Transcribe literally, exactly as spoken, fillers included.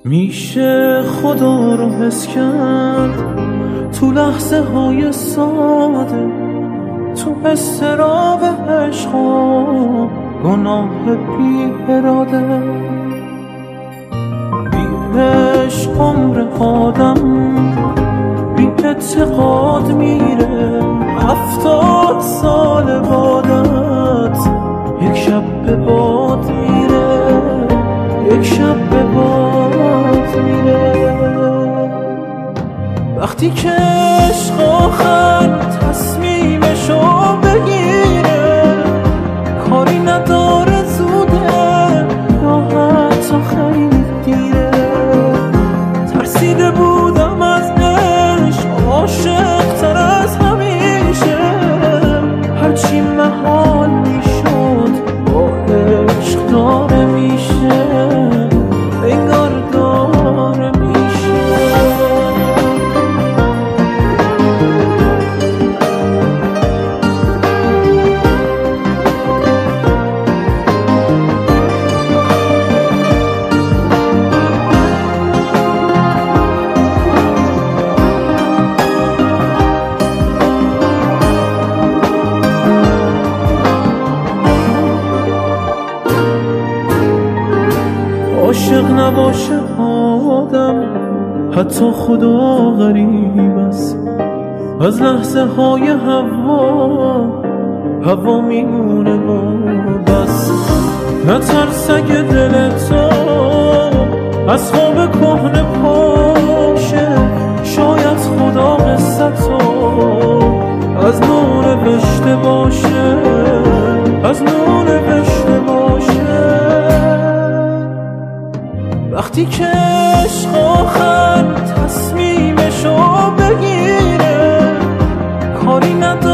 میشه خدا رو حس کرد تو لحظه های ساده، تو استراب عشق و گناه بی اراده. بی عشق عمر آدم بی اعتقاد میره، هفتاد سال بادت یک شب به باد میره، یک شب به باد میره. وقتی که عشق آخر تصمیمشو بگیره، کاری نداره زوده یا حتی خیلی دیره. ترسیده بودم از عشق، عاشق تر از همیشه، هرچی محال میشد با عشق داره میشه، انگار داره میشه. عاشق نباشه آدم، حتی خدا غریب است. از لحظه های هوا هوا میمونه و بس. نترس اگه دل تو از خواب کهنه پاشه، شاید خدا قصتو از نو نوشته باشه، از نو نوشته باشه. وقتی که عشق آخر تصمیمشو بگیره، کاری نداره